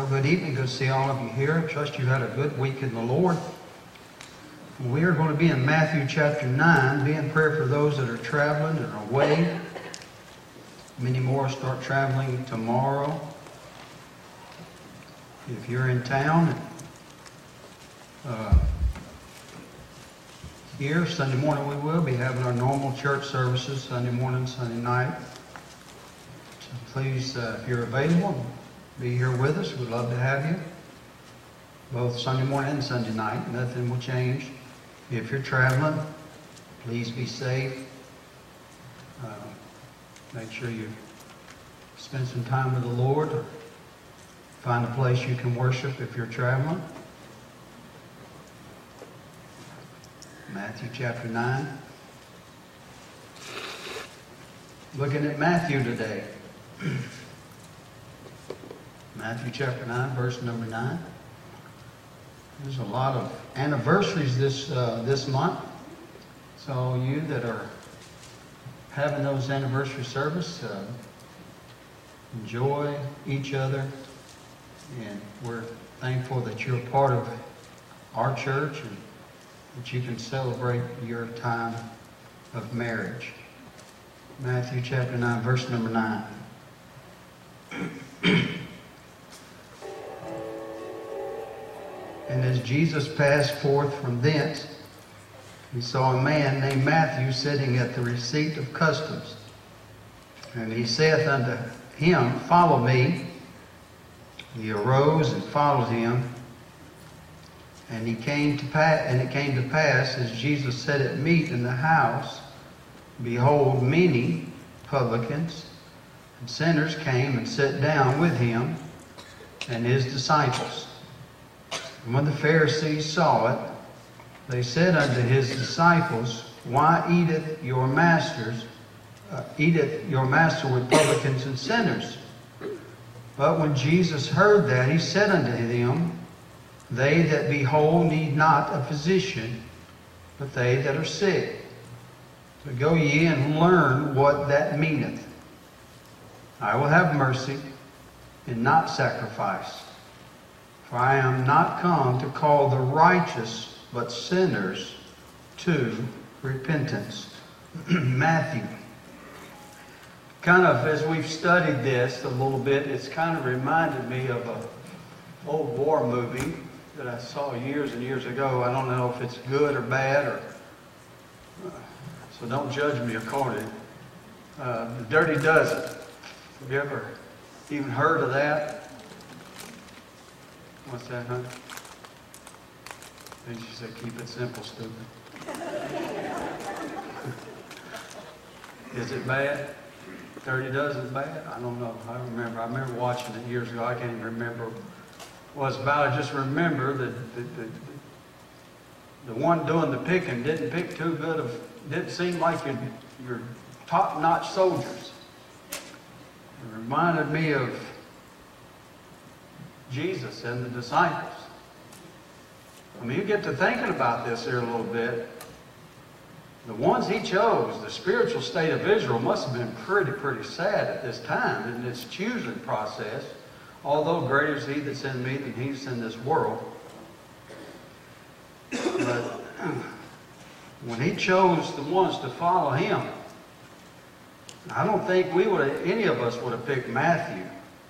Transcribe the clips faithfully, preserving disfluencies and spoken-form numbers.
Well, good evening. Good to see all of you here. I trust you had a good week in the Lord. We are going to be in Matthew chapter nine. Be in prayer for those that are traveling and are away. Many more start traveling tomorrow. If you're in town, uh, here Sunday morning we will be having our normal church services Sunday morning, Sunday night. So please, uh, if you're available, be here with us. We'd love to have you. Both Sunday morning and Sunday night. Nothing will change. If you're traveling, please be safe. Uh, make sure you spend some time with the Lord. Find a place you can worship if you're traveling. Matthew chapter nine. Looking at Matthew today. Matthew chapter nine, verse number nine. There's a lot of anniversaries this uh, this month. So you that are having those anniversary service, uh, enjoy each other. And we're thankful that you're part of our church and that you can celebrate your time of marriage. Matthew chapter nine, verse number nine. And as Jesus passed forth from thence, he saw a man named Matthew sitting at the receipt of customs. And he saith unto him, Follow me. He arose and followed him. And he came to pass, and it came to pass, as Jesus sat at meat in the house, behold, many publicans and sinners came and sat down with him and his disciples. And when the Pharisees saw it, they said unto his disciples, Why eateth your masters, uh, eateth your master with publicans and sinners? But when Jesus heard that, he said unto them, They that be whole need not a physician, but they that are sick. So go ye and learn what that meaneth. I will have mercy and not sacrifice. For I am not come to call the righteous, but sinners to repentance. Matthew. Kind of, as we've studied this a little bit, it's kind of reminded me of an old war movie that I saw years and years ago. I don't know if it's good or bad, or uh, so don't judge me accordingly. Uh, The Dirty Dozen. Have you ever even heard of that? What's that, honey? I think she said, keep it simple, stupid. Is it bad? Dirty Dozen bad? I don't know. I remember. I remember watching it years ago. I can't even remember what it's about. I just remember that the, the, the one doing the picking didn't pick too good of, didn't seem like your, your top-notch soldiers. It reminded me of Jesus and the disciples. I mean, you get to thinking about this here a little bit. The ones he chose, the spiritual state of Israel must have been pretty, pretty sad at this time in this choosing process. Although greater is he that's in me than he that's in this world. But when he chose the ones to follow him, I don't think we would have, any of us would have picked Matthew.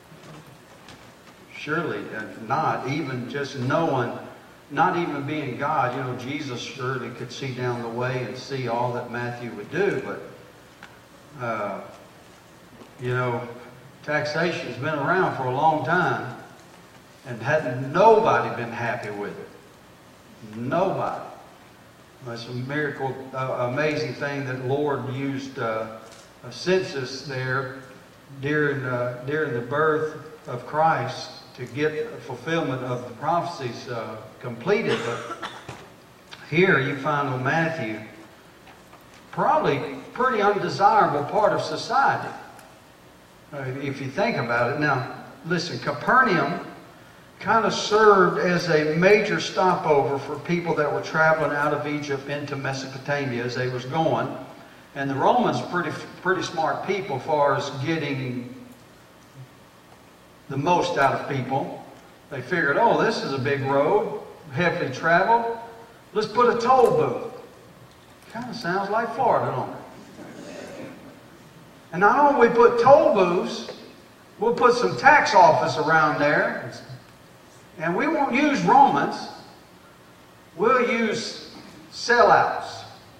Surely not, even just knowing, not even being God. You know, Jesus surely could see down the way and see all that Matthew would do. But, uh, you know, taxation has been around for a long time and hadn't nobody been happy with it. Nobody. It's a miracle, uh, amazing thing that the Lord used uh, a census there during, uh, during the birth of Christ to get fulfillment of the prophecies uh, completed. But here you find on Matthew, probably pretty undesirable part of society, uh, if you think about it. Now, listen, Capernaum kind of served as a major stopover for people that were traveling out of Egypt into Mesopotamia as they was going. And the Romans pretty pretty smart people as far as getting the most out of people. They figured, oh, this is a big road, heavily traveled. Let's put a toll booth. Kind of sounds like Florida, don't it? And not only we put toll booths, we'll put some tax office around there. And we won't use Romans. We'll use sellouts.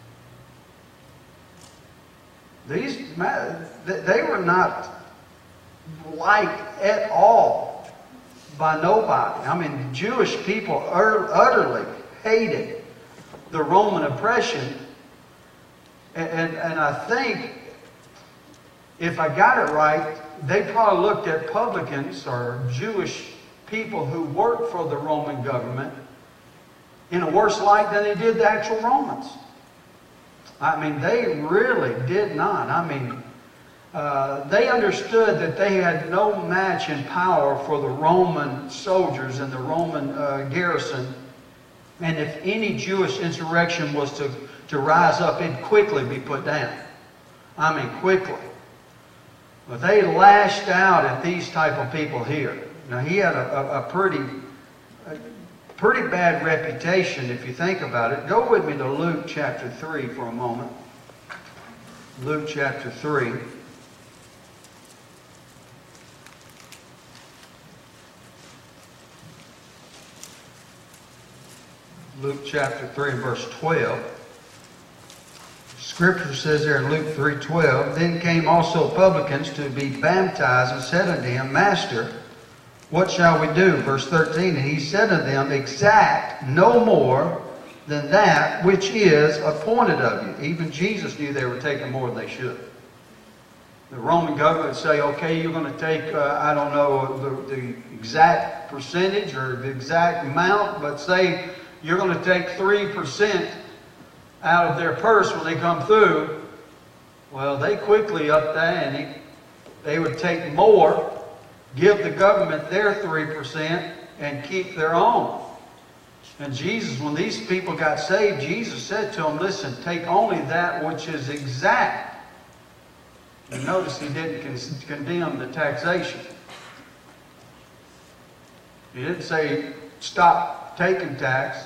These, they were not liked at all by nobody. I mean, the Jewish people utterly hated the Roman oppression. And, and, and I think, if I got it right, they probably looked at publicans or Jewish people who worked for the Roman government in a worse light than they did the actual Romans. I mean, they really did not. I mean, uh, they understood that they had no match in power for the Roman soldiers and the Roman uh, garrison. And if any Jewish insurrection was to, to rise up, it'd quickly be put down. I mean, quickly. But they lashed out at these type of people here. Now, he had a, a, a pretty... A, Pretty bad reputation if you think about it. Go with me to Luke chapter three for a moment. Luke chapter three. Luke chapter three and verse twelve. Scripture says there in Luke three twelve, Then came also publicans to be baptized, and said unto him, Master, what shall we do? Verse thirteen, and he said unto them, Exact no more than that which is appointed of you. Even Jesus knew they were taking more than they should. The Roman government would say, okay, you're going to take, uh, I don't know the, the exact percentage or the exact amount, but say you're going to take three percent out of their purse when they come through. Well, they quickly upped the ante. They would take more, give the government their three percent, and keep their own. And Jesus, when these people got saved, Jesus said to them, listen, take only that which is exact. And notice he didn't con condemn the taxation. He didn't say, stop taking tax.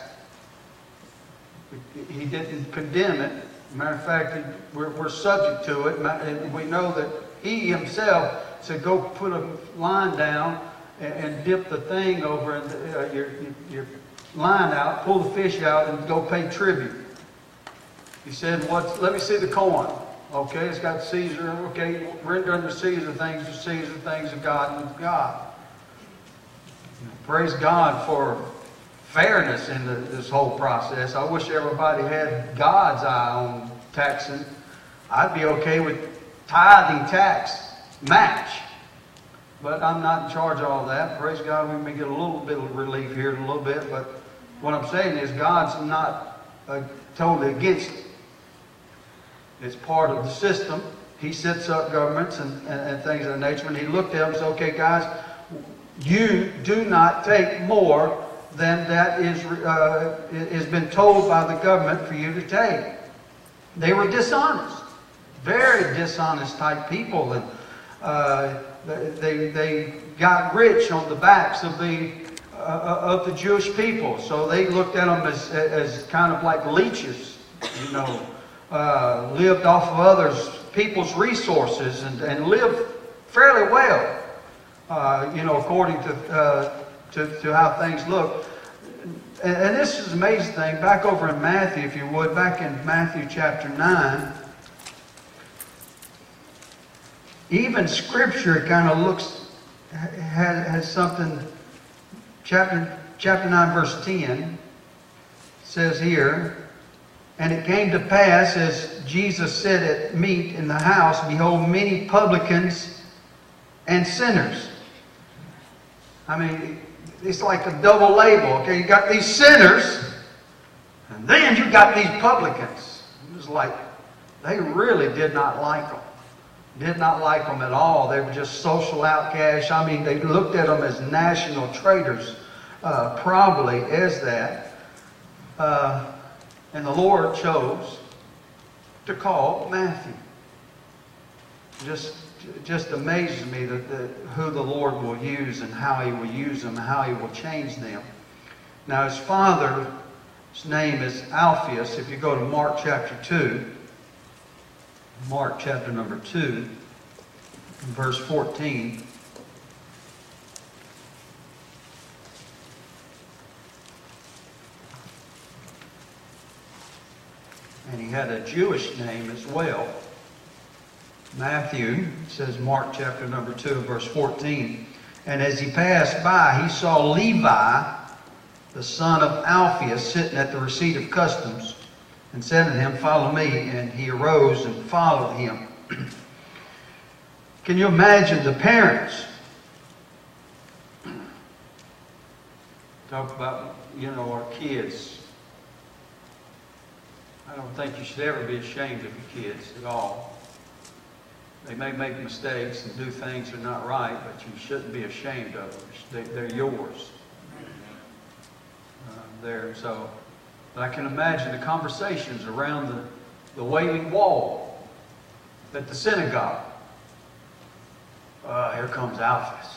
He didn't condemn it. Matter of fact, we're, we're subject to it. And we know that he himself said, go put a line down and, and dip the thing over and uh, your, your line out, pull the fish out, and go pay tribute. He said, "What? Let me see the coin." Okay, it's got Caesar. Okay, render unto Caesar things to Caesar, things of God and of God. Praise God for fairness in the, this whole process. I wish everybody had God's eye on taxing. I'd be okay with tithing tax match. But I'm not in charge of all that. Praise God, we may get a little bit of relief here in a little bit. But what I'm saying is God's not uh, totally against it. It's part of the system. He sets up governments and, and, and things of that nature. And he looked at them and said, okay, guys, you do not take more than that is uh, has been told by the government for you to take. They were dishonest. Very dishonest type people. And uh, they, they got rich on the backs of the, uh, of the Jewish people. So they looked at them as, as kind of like leeches, you know. Uh, lived off of others, people's resources, and, and lived fairly well, uh, you know, according to, uh, to, to how things look. And, and this is an amazing thing. Back over in Matthew, if you would, back in Matthew chapter nine, even Scripture kind of looks, has, has something, chapter, chapter nine, verse ten, says here, And it came to pass, as Jesus sat at meat in the house, behold, many publicans and sinners. I mean, it's like a double label. Okay, you got these sinners, and then you got these publicans. It was like, they really did not like them. Did not like them at all. They were just social outcasts. I mean, they looked at them as national traitors, uh, probably as that. Uh, And the Lord chose to call Matthew. just just amazes me that, that who the Lord will use and how He will use them, how He will change them. Now his father's name is Alphaeus. If you go to Mark chapter two, Mark chapter number two, verse fourteen. And he had a Jewish name as well. Matthew, says Mark chapter number two, verse fourteen. And as he passed by, he saw Levi, the son of Alphaeus, sitting at the receipt of customs, and said to him, "Follow me." And he arose and followed him. Can you imagine the parents? Talk about, you know, our kids. I don't think you should ever be ashamed of your kids at all. They may make mistakes and do things that are not right, but you shouldn't be ashamed of them. They, they're yours. Uh, there, so, but I can imagine the conversations around the, the Wailing Wall at the synagogue. Uh, here comes Alphaeus.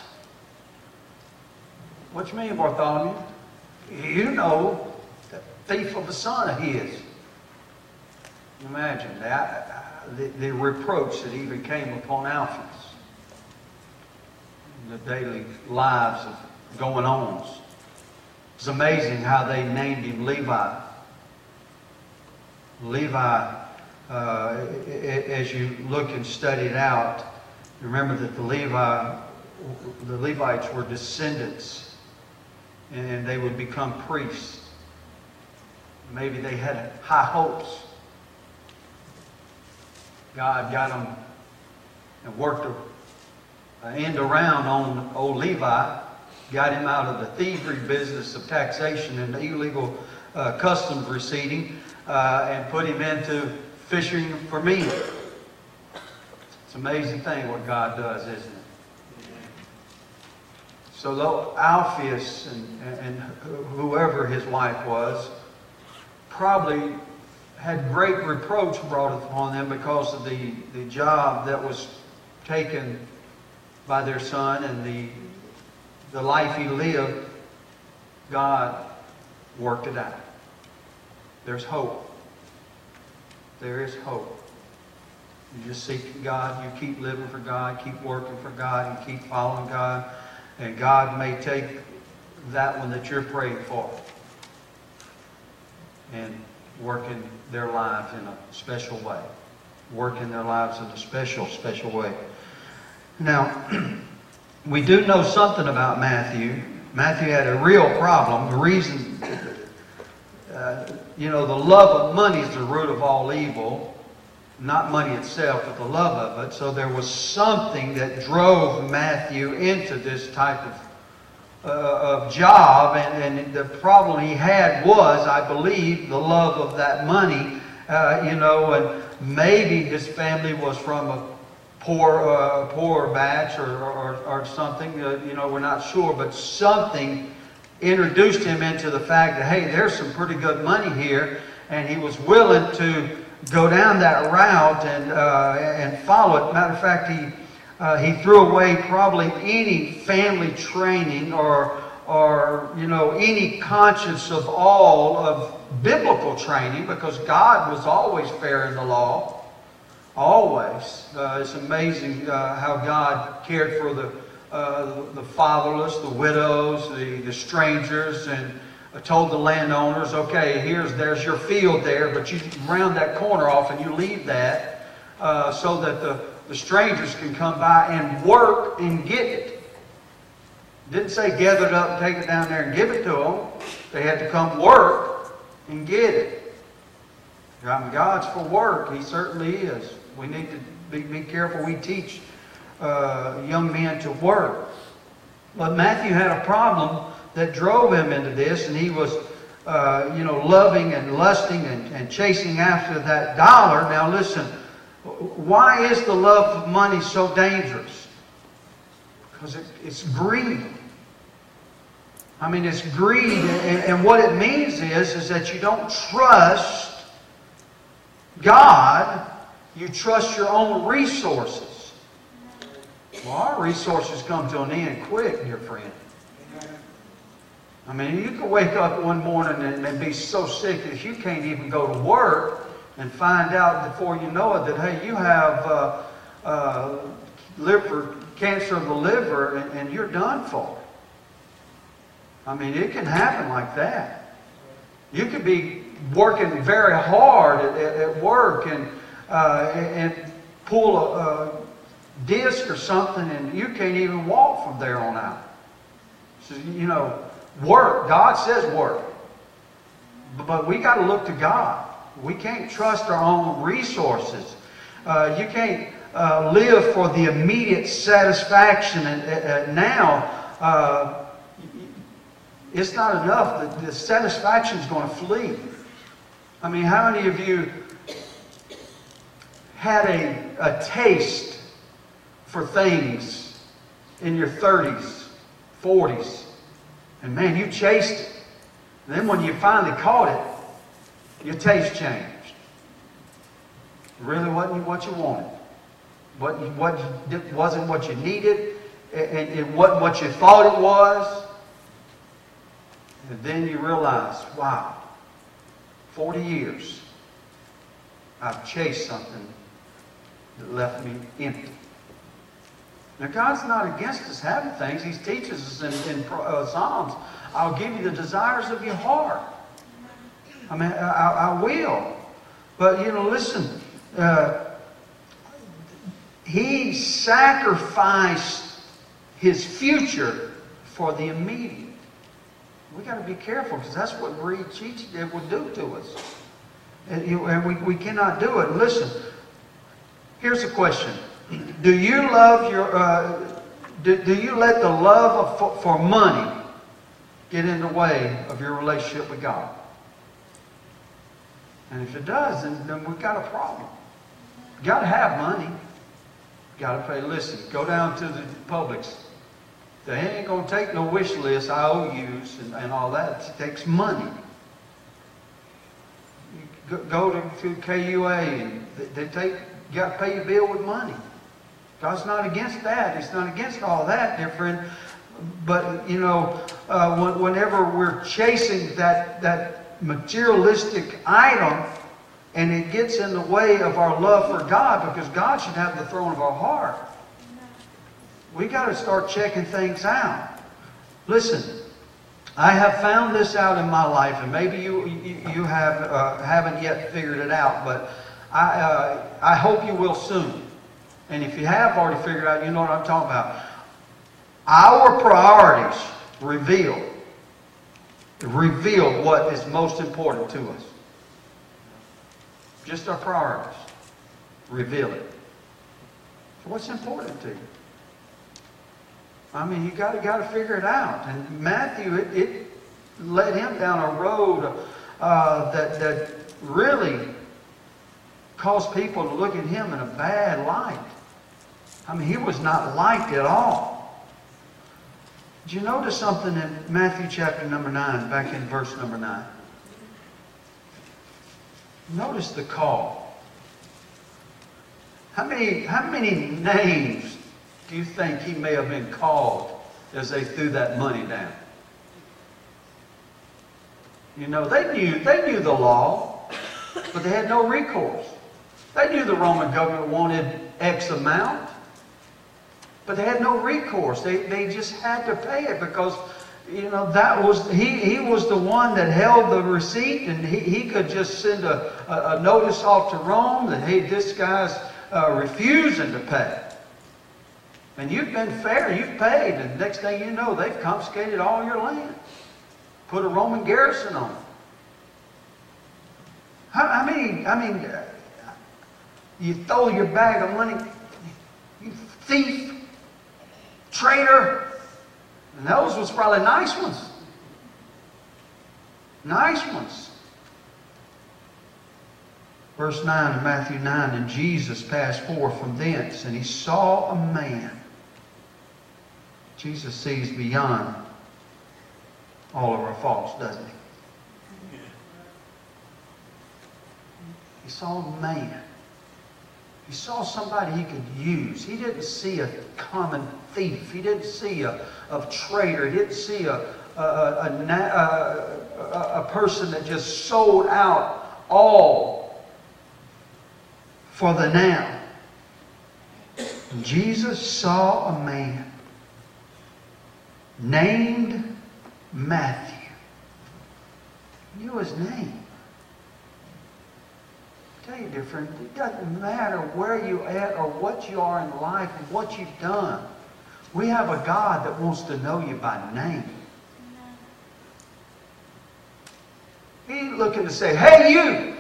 What you mean, Bartholomew? You know, that thief of a son of his. Imagine that, the, the reproach that even came upon Alphaeus. The daily lives of going-ons. It's amazing how they named him Levi. Levi, uh, as you look and study it out, remember that the Levi, the Levites were descendants, and they would become priests. Maybe they had high hopes. God got them and worked an end around on old Levi, got him out of the thievery business of taxation and illegal uh, customs receiving, uh, and put him into fishing for meat. It's an amazing thing what God does, isn't it? So though Alphaeus and, and whoever his wife was probably had great reproach brought upon them because of the, the job that was taken by their son and the, the life he lived, God worked it out. There's hope. There is hope. You just seek God, you keep living for God, keep working for God, and keep following God, and God may take that one that you're praying for and work in their lives in a special way. Work in their lives in a special, special way. Now, we do know something about Matthew. Matthew had a real problem. The reason, uh, you know, the love of money is the root of all evil. Not money itself, but the love of it. So there was something that drove Matthew into this type of Uh, of job, and, and the problem he had was, I believe, the love of that money, uh, you know, and maybe his family was from a poor, uh, poor batch or, or, or something, uh, you know, we're not sure, but something introduced him into the fact that, hey, there's some pretty good money here, and he was willing to go down that route and, uh, and follow it. Matter of fact, he Uh, he threw away probably any family training or, or, you know, any conscience of all of biblical training, because God was always fair in the law. Always. Uh, it's amazing uh, how God cared for the, uh, the fatherless, the widows, the, the strangers, and told the landowners, okay, here's, there's your field there, but you round that corner off and you leave that uh, so that the The strangers can come by and work and get it. Didn't say gather it up and take it down there and give it to them. They had to come work and get it. I mean, God's for work. He certainly is. We need to be, be careful. We teach uh, young men to work. But Matthew had a problem that drove him into this, and he was, uh, you know, loving and lusting and, and chasing after that dollar. Now listen. Why is the love of money so dangerous? Because it, it's greed. I mean, it's greed, and, and what it means is, is that you don't trust God, you trust your own resources. Well, our resources come to an end quick, dear friend. I mean, you can wake up one morning and, and be so sick that you can't even go to work and find out before you know it that, hey, you have uh, uh, liver, cancer of the liver, and, and you're done for. I mean, it can happen like that. You could be working very hard at, at, at work and, uh, and pull a, a disc or something, and you can't even walk from there on out. So, you know, work. God says work. But we got to look to God. We can't trust our own resources. Uh, you can't uh, live for the immediate satisfaction. And uh, now, uh, it's not enough. The, the satisfaction is going to flee. I mean, how many of you had a, a taste for things in your thirties, forties? And man, you chased it. And then when you finally caught it, your taste changed. It really wasn't what you wanted. What, what wasn't what you needed. It, it wasn't what you thought it was. And then you realize, wow, forty years, I've chased something that left me empty. Now, God's not against us having things. He teaches us in, in uh, Psalms, I'll give you the desires of your heart. I mean, I, I will. But, you know, listen, uh, He sacrificed His future for the immediate. We got to be careful, because that's what greed it will do to us. And, you know, and we, we cannot do it. Listen, here's a question. Do you love your, uh, do, do you let the love of, for, for money get in the way of your relationship with God? And if it does, then, then we've got a problem. You got to have money. You got to pay. Listen, go down to the Publix. They ain't going to take no wish list, I O Us, and, and all that. It takes money. You go to, to K U A, and they take, you got to pay your bill with money. God's not against that. He's not against all that, dear friend. But, you know, uh, whenever we're chasing that, that materialistic item, and it gets in the way of our love for God, because God should have the throne of our heart. We got to start checking things out. Listen, I have found this out in my life, and maybe you you, you have uh, haven't yet figured it out, but I uh, I hope you will soon. And if you have already figured out, you know what I'm talking about. Our priorities reveal reveal what is most important to us. Just our priorities reveal it. So what's important to you? I mean, you got to got to figure it out. And Matthew, it, it led him down a road uh, that that really caused people to look at him in a bad light. I mean, he was not liked at all. Did you notice something in Matthew chapter number nine, back in verse number nine? Notice the call. How many, how many names do you think he may have been called as they threw that money down? You know, they knew, they knew the law, but they had no recourse. They knew the Roman government wanted X amount, but they had no recourse. They, they just had to pay it because, you know, that was, he, he was the one that held the receipt, and he, he could just send a, a, a notice off to Rome that, hey, this guy's uh, refusing to pay. And you've been fair, you've paid, and next thing you know, they've confiscated all your land. Put a Roman garrison on it. I mean, I mean, you throw your bag of money, you thief, traitor. And those was probably nice ones. Nice ones. Verse nine of Matthew nine, and Jesus passed forth from thence, and he saw a man. Jesus sees beyond all of our faults, doesn't he? He saw a man. He saw somebody he could use. He didn't see a common thief. He didn't see a, a traitor. He didn't see a, a, a, a, a, a person that just sold out all for the now. Jesus saw a man named Matthew. He knew his name. I'll tell you different. It doesn't matter where you're at or what you are in life and what you've done. We have a God that wants to know you by name. He's looking to say, hey, you.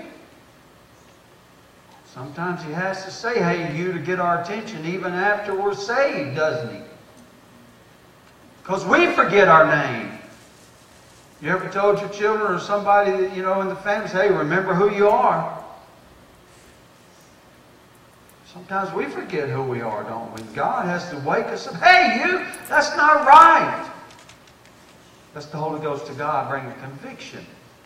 Sometimes he has to say, hey, you, to get our attention even after we're saved, doesn't he? Because we forget our name. You ever told your children or somebody that, you know, in the family, hey, remember who you are? Sometimes we forget who we are, don't we? God has to wake us up. Hey, you, that's not right. That's the Holy Ghost of God bringing conviction.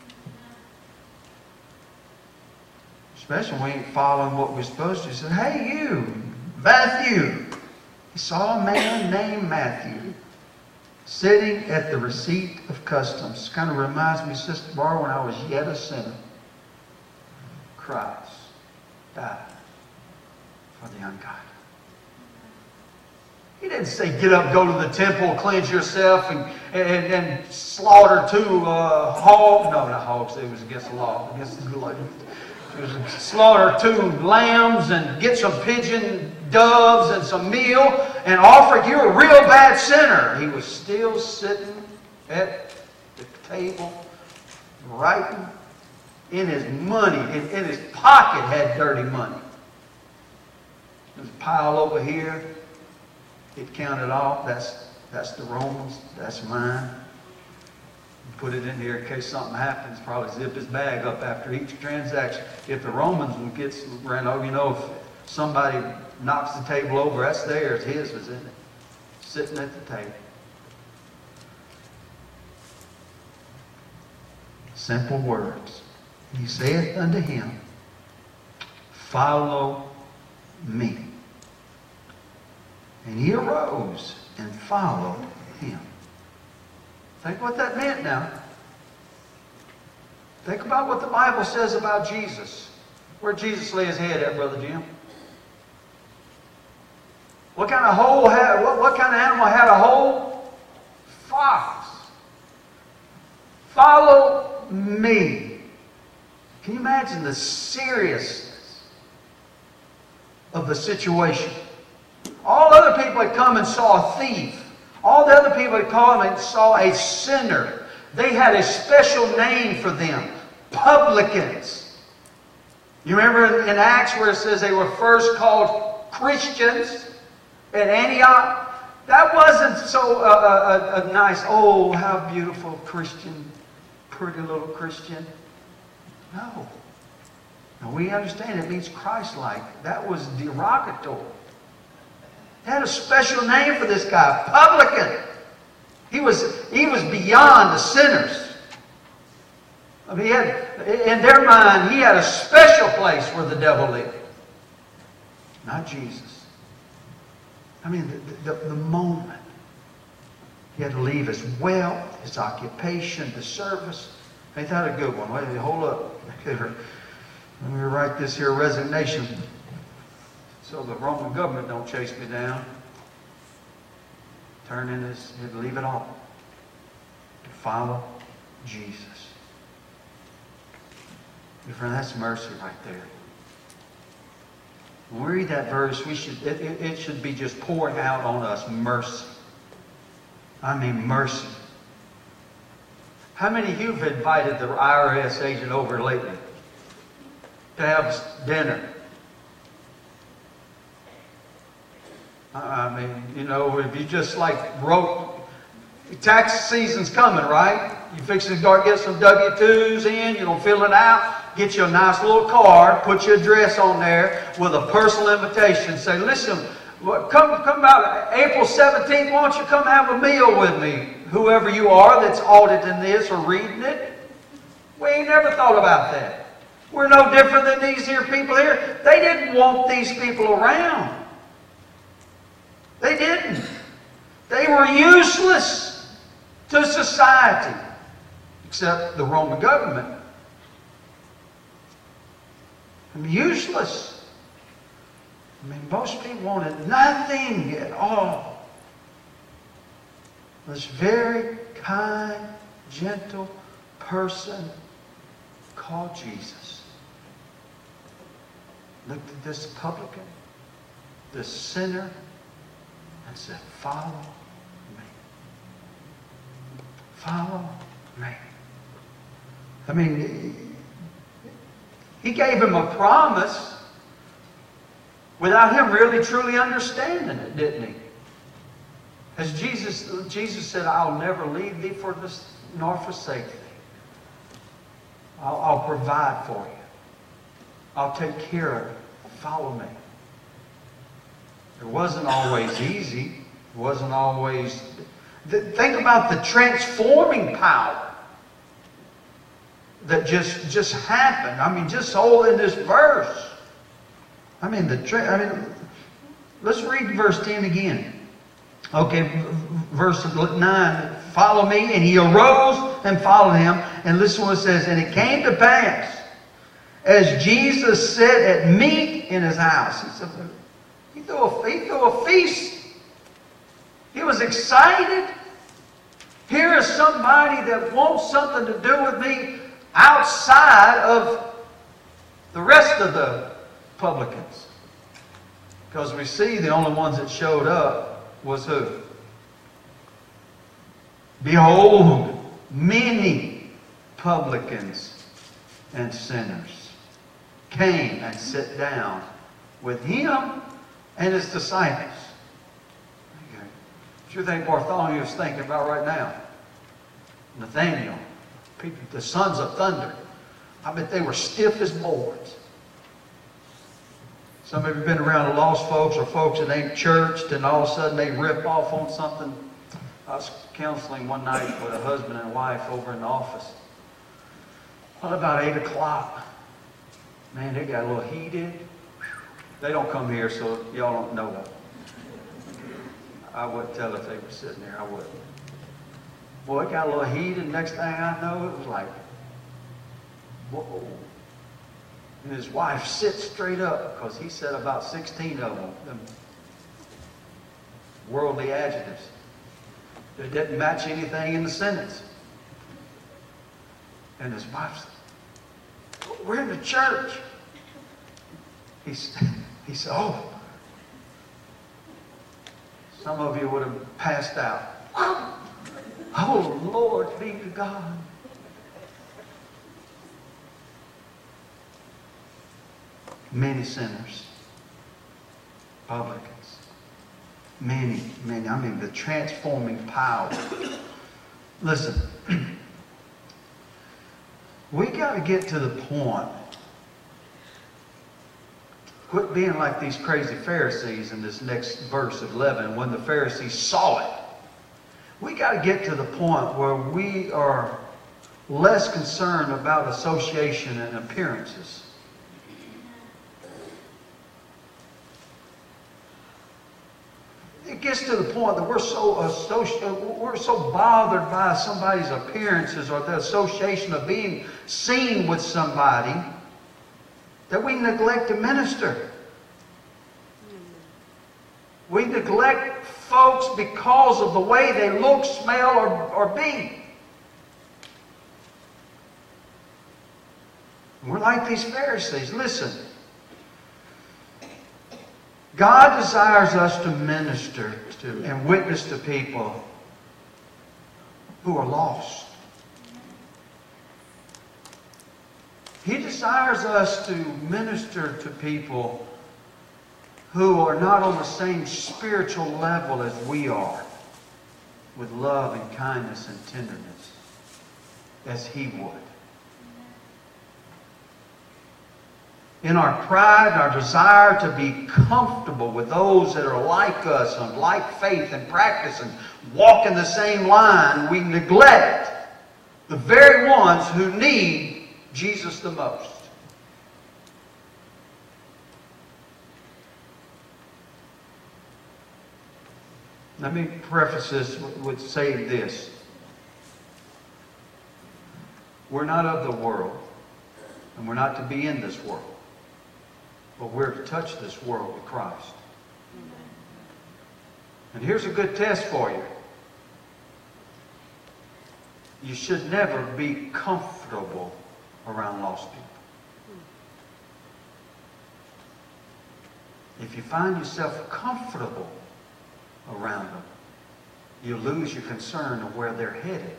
Especially when we ain't following what we're supposed to. He said, hey, you, Matthew. He saw a man named Matthew sitting at the receipt of customs. Kind of reminds me, Sister Barbara, when I was yet a sinner. Christ died for the ungodly. He didn't say, get up, go to the temple, cleanse yourself, and, and, and slaughter two uh, hogs. No, not hogs. It was against the law. Against the law. It was slaughter two lambs and get some pigeon doves and some meal and offer it. You're a real bad sinner. He was still sitting at the table writing. In his money, in, in his pocket had dirty money. There's a pile over here. It counted off. That's, that's the Romans. That's mine. Put it in here in case something happens. Probably zip his bag up after each transaction. If the Romans would get ran over, you know, if somebody knocks the table over, that's theirs. His was in it. Sitting at the table. Simple words. He saith unto him, follow me. And he arose and followed him. Think what that meant now. Think about what the Bible says about Jesus. Where'd Jesus lay his head at, Brother Jim? What kind of hole had, what, what kind of animal had a hole? Fox. Follow me. Can you imagine the seriousness of the situation? All other people had come and saw a thief. All the other people had come and saw a sinner. They had a special name for them. Publicans. You remember in Acts where it says they were first called Christians at Antioch? That wasn't so uh, a, a nice, oh, how beautiful Christian, pretty little Christian. No. Now we understand it means Christ-like. That was derogatory. They had a special name for this guy, publican. He was, he was beyond the sinners. I mean, he had, in their mind, he had a special place where the devil lived. Not Jesus. I mean, the, the, the moment he had to leave his wealth, his occupation, the service. Ain't that a good one? Wait a minute, hold up. Let me write this here resignation so the Roman government don't chase me down. Turn in his, he'd leave it all to follow Jesus. Your friend, that's mercy right there. When we read that verse, we should it, it, it should be just pouring out on us mercy. I mean mercy. How many of you have invited the I R S agent over lately to have dinner? I mean, you know, if you just like wrote, tax season's coming, right? You fix to start get some W twos in, you're going to fill it out, get you a nice little card, put your address on there with a personal invitation. Say, listen, come, come about April seventeenth, why don't you come have a meal with me? Whoever you are that's auditing this or reading it. We ain't never thought about that. We're no different than these here people here. They didn't want these people around. They didn't. They were useless to society, except the Roman government. I mean, useless. I mean, most people wanted nothing at all. This very kind, gentle person called Jesus looked at this publican, this sinner, and said, "Follow me. Follow me." I mean, he gave him a promise without him really truly understanding it, didn't he? As Jesus, Jesus said, "I'll never leave thee for this, nor forsake thee. I'll, I'll provide for you. I'll take care of you. Follow me." It wasn't always easy. It wasn't always... Think about the transforming power that just, just happened. I mean, just all in this verse. I mean, the tra I mean, let's read verse ten again. Okay, verse nine. "Follow me." And he arose and followed him. And listen to what it says. "And it came to pass, as Jesus sat at meat in his house." He said, he threw a, he threw a feast. He was excited. Here is somebody that wants something to do with me outside of the rest of the publicans. Because we see the only ones that showed up was who? "Behold, many publicans and sinners came and sat down with him and his disciples." Okay. What you think Bartholomew was thinking about right now? Nathaniel, people, the sons of thunder. I bet they were stiff as boards. Some of you have been around lost folks or folks that ain't churched, and all of a sudden they rip off on something. I was counseling one night with a husband and wife over in the office. Well, about eight o'clock. Man, they got a little heated. They don't come here, so y'all don't know them. I wouldn't tell if they were sitting there. I wouldn't. Boy, it got a little heated. Next thing I know, it was like, whoa. And his wife sits straight up because he said about sixteen of them, them worldly adjectives that didn't match anything in the sentence. And his wife said, "We're in the church." He, he said, "Oh, some of you would have passed out." Oh, Lord be to God. Many sinners, publicans, many, many. I mean, the transforming power. Listen, we got to get to the point. Quit being like these crazy Pharisees in this next verse of eleven. When the Pharisees saw it, we got to get to the point where we are less concerned about association and appearances. It gets to the point that we're so associ- we're so bothered by somebody's appearances or the association of being seen with somebody that we neglect to minister. We neglect folks because of the way they look, smell, or, or be. We're like these Pharisees. Listen. God desires us to minister to and witness to people who are lost. He desires us to minister to people who are not on the same spiritual level as we are, with love and kindness and tenderness as He would. In our pride, our desire to be comfortable with those that are like us and like faith and practice and walk in the same line, we neglect the very ones who need Jesus the most. Let me preface this with saying this. We're not of the world, and we're not to be in this world. But we're to touch this world with Christ. And here's a good test for you. You should never be comfortable around lost people. If you find yourself comfortable around them, you lose your concern of where they're headed.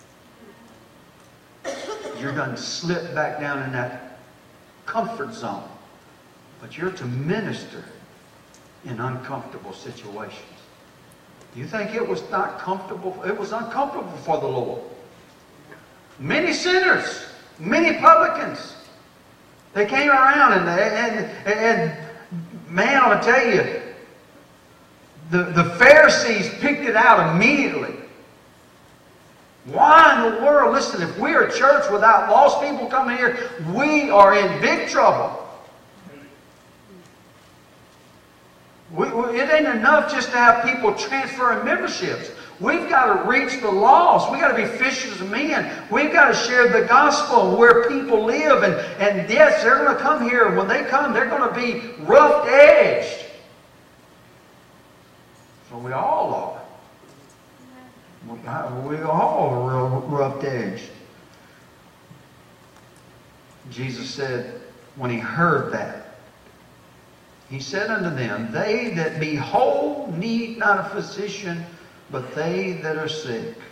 You're going to slip back down in that comfort zone. But you're to minister in uncomfortable situations. You think it was not comfortable? It was uncomfortable for the Lord. Many sinners, many publicans, they came around and, and, and man, I'll tell you, the, the Pharisees picked it out immediately. Why in the world? Listen, if we're a church without lost people coming here, we are in big trouble. We, we, it ain't enough just to have people transferring memberships. We've got to reach the lost. We've got to be fishers of men. We've got to share the gospel where people live. And, and yes, they're going to come here. And when they come, they're going to be rough-edged. So we all are. We, we all are real rough-edged. Jesus said, when he heard that, he said unto them, they that be whole need not a physician, but they that are sick.